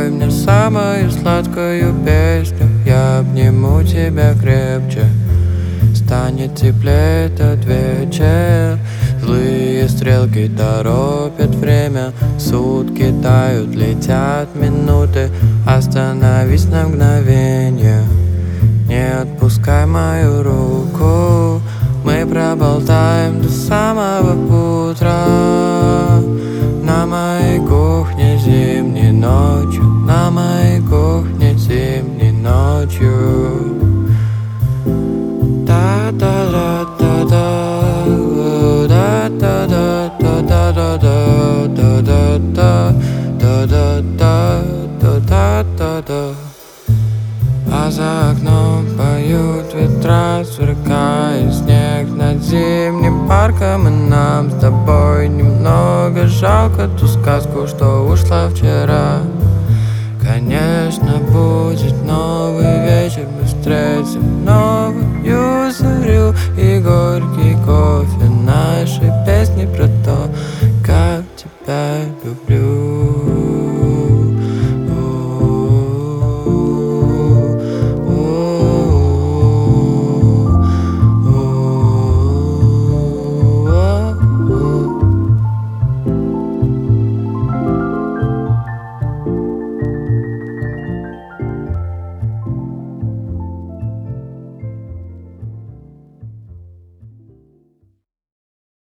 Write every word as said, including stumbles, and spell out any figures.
Спой мне самую сладкую песню, я обниму тебя крепче. Станет теплее этот вечер. Злые стрелки торопят время, сутки тают, летят минуты. Остановись на мгновение, не отпускай мою руку. Мы проболтаем до самого утра на моей кухне зимней ночью, на моей кухне зимней ночью. А за окном поют ветра, сверкает снег над зимним парком. И нам с тобой немного жалко ту сказку, что ушла вчера.